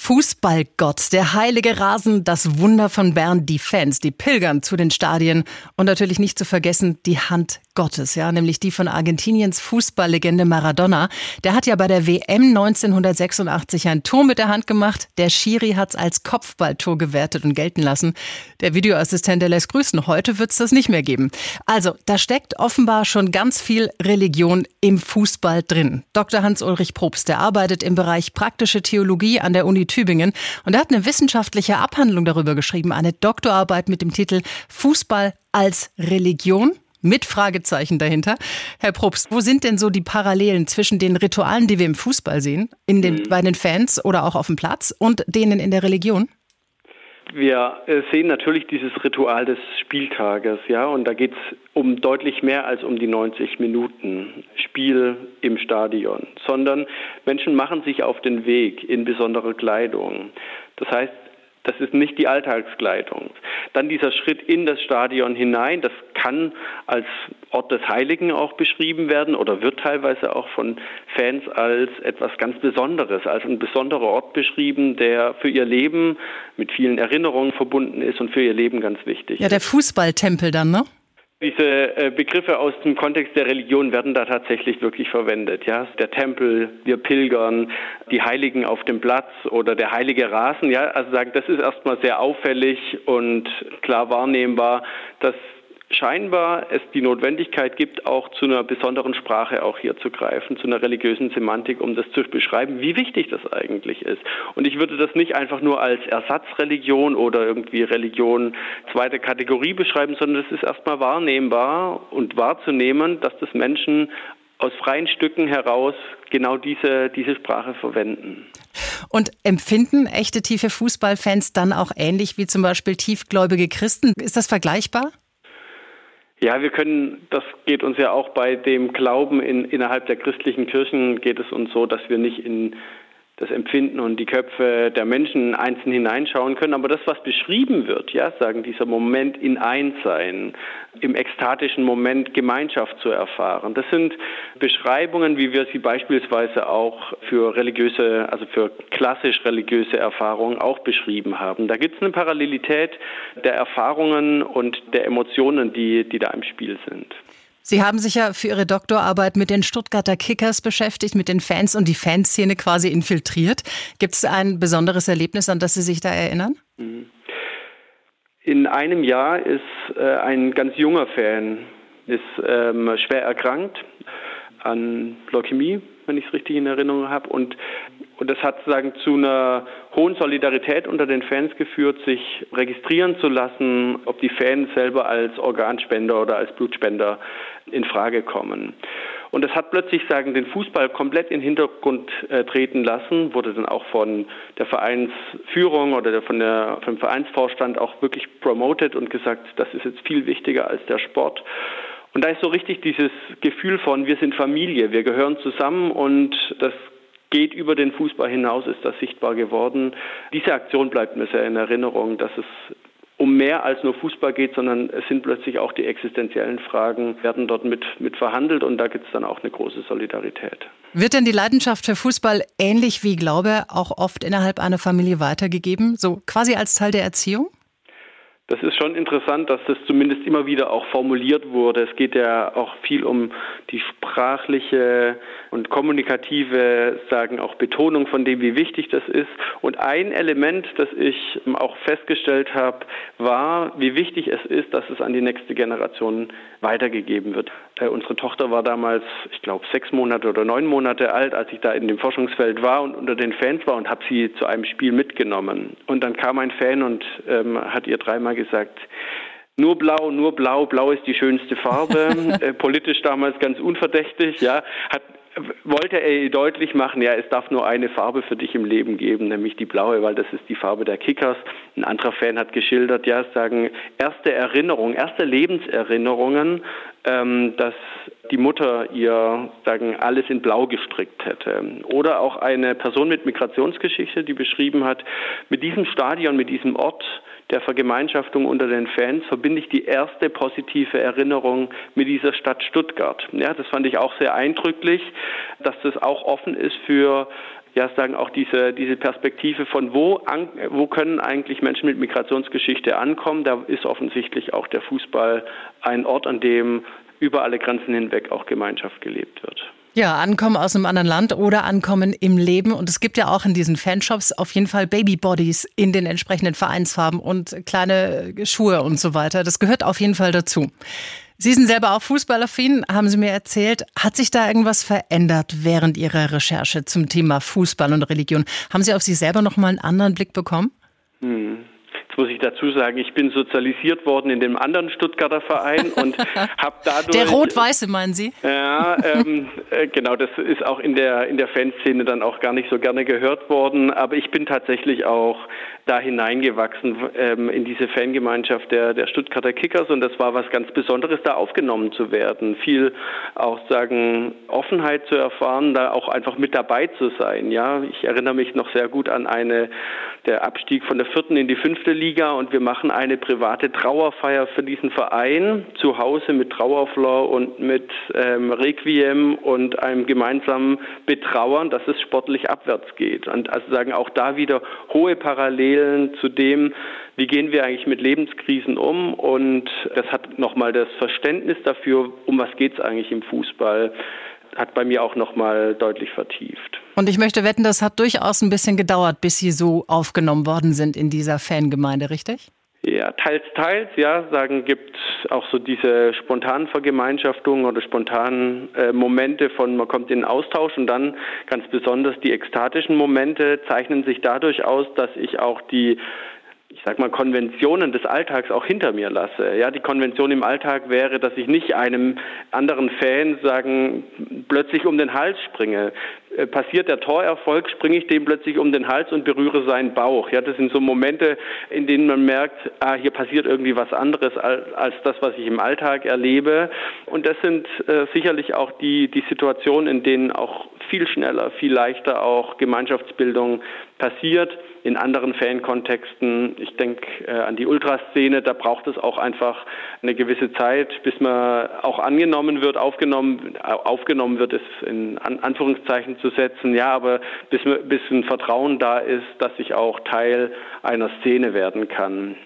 Fußballgott, der heilige Rasen, das Wunder von Bern, die Fans, die pilgern zu den Stadien und natürlich nicht zu vergessen die Hand Gottes, ja, nämlich die von Argentiniens Fußballlegende Maradona. Der hat ja bei der WM 1986 ein Tor mit der Hand gemacht. Der Schiri hat's als Kopfballtor gewertet und gelten lassen. Der Videoassistent, der lässt grüßen. Heute wird's das nicht mehr geben. Also, da steckt offenbar schon ganz viel Religion im Fußball drin. Dr. Hans-Ulrich Probst, der arbeitet im Bereich praktische Theologie an der Uni Tübingen und er hat eine wissenschaftliche Abhandlung darüber geschrieben, eine Doktorarbeit mit dem Titel Fußball als Religion? Mit Fragezeichen dahinter. Herr Probst, wo sind denn so die Parallelen zwischen den Ritualen, die wir im Fußball sehen, bei den Fans oder auch auf dem Platz und denen in der Religion? Wir sehen natürlich dieses Ritual des Spieltages, ja, und da geht es um deutlich mehr als um die 90 Minuten Spiel im Stadion, sondern Menschen machen sich auf den Weg in besondere Kleidung. Das heißt, das ist nicht die Alltagskleidung. Dann dieser Schritt in das Stadion hinein, das kann als Ort des Heiligen auch beschrieben werden oder wird teilweise auch von Fans als etwas ganz Besonderes, als ein besonderer Ort beschrieben, der für ihr Leben mit vielen Erinnerungen verbunden ist und für ihr Leben ganz wichtig ist. Ja, der Fußballtempel dann, ne? Diese Begriffe aus dem Kontext der Religion werden da tatsächlich wirklich verwendet. Ja, der Tempel, wir pilgern, die Heiligen auf dem Platz oder der heilige Rasen. Ja, also sagen, das ist erstmal sehr auffällig und klar wahrnehmbar, dass scheinbar es die Notwendigkeit gibt, auch zu einer besonderen Sprache auch hier zu greifen, zu einer religiösen Semantik, um das zu beschreiben, wie wichtig das eigentlich ist. Und ich würde das nicht einfach nur als Ersatzreligion oder irgendwie Religion zweiter Kategorie beschreiben, sondern es ist erstmal wahrnehmbar und wahrzunehmen, dass das Menschen aus freien Stücken heraus genau diese Sprache verwenden. Und empfinden echte tiefe Fußballfans dann auch ähnlich wie zum Beispiel tiefgläubige Christen? Ist das vergleichbar? Ja, das geht uns ja auch bei dem Glauben innerhalb der christlichen Kirchen geht es uns so, dass wir nicht in das Empfinden und die Köpfe der Menschen einzeln hineinschauen können. Aber das, was beschrieben wird, ja, sagen dieser Moment in Einssein, im ekstatischen Moment Gemeinschaft zu erfahren. Das sind Beschreibungen, wie wir sie beispielsweise auch für klassisch religiöse Erfahrungen auch beschrieben haben. Da gibt es eine Parallelität der Erfahrungen und der Emotionen, die da im Spiel sind. Sie haben sich ja für Ihre Doktorarbeit mit den Stuttgarter Kickers beschäftigt, mit den Fans und die Fanszene quasi infiltriert. Gibt es ein besonderes Erlebnis, an das Sie sich da erinnern? In einem Jahr ist ein ganz junger Fan schwer erkrankt an Leukämie, wenn ich es richtig in Erinnerung habe. Und das hat sozusagen zu einer hohen Solidarität unter den Fans geführt, sich registrieren zu lassen, ob die Fans selber als Organspender oder als Blutspender in Frage kommen. Und das hat plötzlich den Fußball komplett in den Hintergrund treten lassen, wurde dann auch von der Vereinsführung oder vom Vereinsvorstand auch wirklich promoted und gesagt, das ist jetzt viel wichtiger als der Sport. Und da ist so richtig dieses Gefühl von, wir sind Familie, wir gehören zusammen und das geht über den Fußball hinaus, ist das sichtbar geworden. Diese Aktion bleibt mir sehr in Erinnerung, dass es um mehr als nur Fußball geht, sondern es sind plötzlich auch die existenziellen Fragen, werden dort mit verhandelt und da gibt es dann auch eine große Solidarität. Wird denn die Leidenschaft für Fußball ähnlich wie Glaube auch oft innerhalb einer Familie weitergegeben, so quasi als Teil der Erziehung? Das ist schon interessant, dass das zumindest immer wieder auch formuliert wurde. Es geht ja auch viel um die sprachliche und kommunikative, auch Betonung von dem, wie wichtig das ist. Und ein Element, das ich auch festgestellt habe, war, wie wichtig es ist, dass es an die nächste Generation weitergegeben wird. Unsere Tochter war damals, ich glaube, 6 Monate oder 9 Monate alt, als ich da in dem Forschungsfeld war und unter den Fans war und habe sie zu einem Spiel mitgenommen. Und dann kam ein Fan und hat ihr 3-mal gesagt, nur blau, blau ist die schönste Farbe, politisch damals ganz unverdächtig, ja, wollte er ihr deutlich machen, ja, es darf nur eine Farbe für dich im Leben geben, nämlich die blaue, weil das ist die Farbe der Kickers. Ein anderer Fan hat geschildert, ja, erste Lebenserinnerungen, dass die Mutter ihr, alles in blau gestrickt hätte. Oder auch eine Person mit Migrationsgeschichte, die beschrieben hat, mit diesem Stadion, mit diesem Ort der Vergemeinschaftung unter den Fans verbinde ich die erste positive Erinnerung mit dieser Stadt Stuttgart. Ja, das fand ich auch sehr eindrücklich, dass das auch offen ist für sagen auch diese Perspektive von wo können eigentlich Menschen mit Migrationsgeschichte ankommen. Da ist offensichtlich auch der Fußball ein Ort, an dem über alle Grenzen hinweg auch Gemeinschaft gelebt wird. Ja, ankommen aus einem anderen Land oder ankommen im Leben. Und es gibt ja auch in diesen Fanshops auf jeden Fall Babybodies in den entsprechenden Vereinsfarben und kleine Schuhe und so weiter. Das gehört auf jeden Fall dazu. Sie sind selber auch fußballaffin, haben Sie mir erzählt. Hat sich da irgendwas verändert während Ihrer Recherche zum Thema Fußball und Religion? Haben Sie auf sich selber noch mal einen anderen Blick bekommen? Jetzt muss ich dazu sagen, ich bin sozialisiert worden in dem anderen Stuttgarter Verein und habe dadurch... Der Rot-Weiße, meinen Sie? Ja, genau, das ist auch in der Fanszene dann auch gar nicht so gerne gehört worden, aber ich bin tatsächlich auch da hineingewachsen in diese Fangemeinschaft der Stuttgarter Kickers und das war was ganz Besonderes, da aufgenommen zu werden, viel auch Offenheit zu erfahren, da auch einfach mit dabei zu sein. Ja, ich erinnere mich noch sehr gut an der Abstieg von der 4. in die 5. Liga und wir machen eine private Trauerfeier für diesen Verein zu Hause mit Trauerflor und mit Requiem und einem gemeinsamen Betrauern, dass es sportlich abwärts geht. Und auch da wieder hohe Parallelen zu dem, wie gehen wir eigentlich mit Lebenskrisen um und das hat nochmal das Verständnis dafür, um was geht es eigentlich im Fußball, hat bei mir auch nochmal deutlich vertieft. Und ich möchte wetten, das hat durchaus ein bisschen gedauert, bis Sie so aufgenommen worden sind in dieser Fangemeinde, richtig? Ja, teils, ja, gibt auch so diese spontanen Vergemeinschaftungen oder spontanen Momente von, man kommt in den Austausch und dann ganz besonders die ekstatischen Momente zeichnen sich dadurch aus, dass ich auch die Konventionen des Alltags auch hinter mir lasse. Ja, die Konvention im Alltag wäre, dass ich nicht einem anderen Fan plötzlich um den Hals springe. Passiert der Torerfolg, springe ich dem plötzlich um den Hals und berühre seinen Bauch. Ja, das sind so Momente, in denen man merkt, hier passiert irgendwie was anderes als das, was ich im Alltag erlebe. Und das sind sicherlich auch die Situationen, in denen auch viel schneller, viel leichter auch Gemeinschaftsbildung passiert. In anderen Fan-Kontexten, ich denke an die Ultraszene, da braucht es auch einfach eine gewisse Zeit, bis man auch angenommen wird, aufgenommen wird, es in Anführungszeichen zu setzen, ja, aber bis ein Vertrauen da ist, dass ich auch Teil einer Szene werden kann.